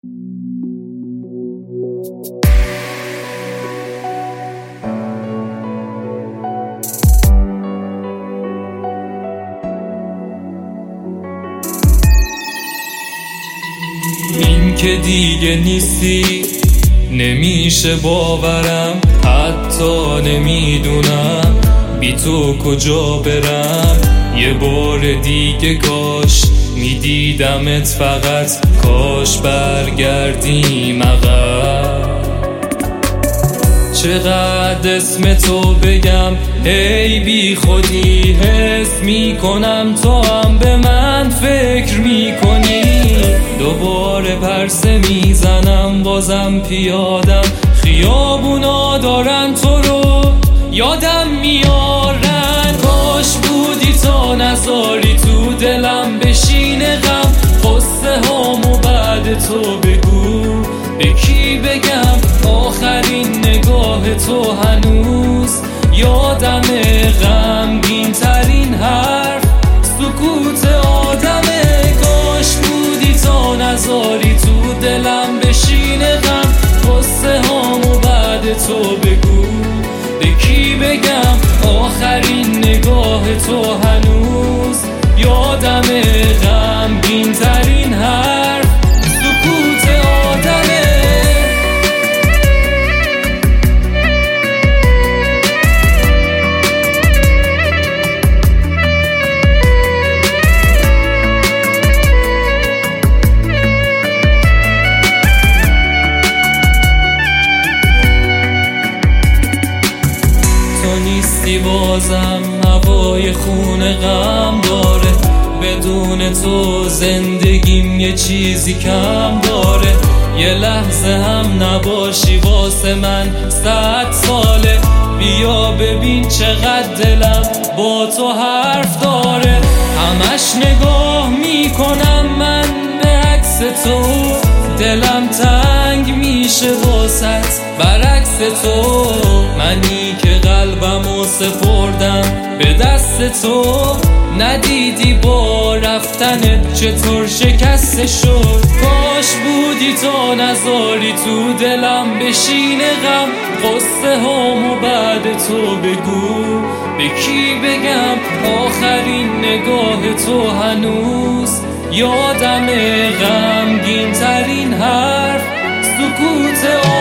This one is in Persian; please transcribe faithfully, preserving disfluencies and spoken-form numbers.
این که دیگه نیستی نمیشه باورم، حتی نمیدونم بی تو کجا برم. یه بار دیگه کاش میدیدمت، فقط کاش برگردیم عقب. چقدر اسم تو بگم ای بی خودی، حس میکنم تو هم به من فکر میکنی. دوباره پرسه میزنم بازم پیادم، خیابونا دارن تو رو یادم میارن. کاش بودی تا نذاری تو دلم بشینه غم، قصه هامو بعد تو بگو به کی بگم. آخرین نگاه تو هنوز یادمه، غمگین ترین حرف سکوت آدمه. کاش بودی تا نذاری تو دلم بشینه غم، قصه هامو بعد تو بگو به کی بگم. آخرین نگاه تو هنوز یادمه، غمگین ترین حرف سکوت آدمه. نیستی بازم هوای خون غم داره، بدون تو زندگیم یه چیزی کم داره. یه لحظه هم نباشی واسه من صد ساله، بیا ببین چقدر دلم با تو حرف داره. همش نگاه میکنم من به عکس تو، دلم تنگ میشه واسط برعکس تو. منی که قلبمو سپردم به دست تو، ندیدی با رفتنت چطور شکسته شد. کاش بودی تا نذاری تو دلم بشینه غم، قصه هامو بعد تو بگو به کی بگم. آخرین نگاه تو هنوز یادمه، غمگین ترین حرف سکوت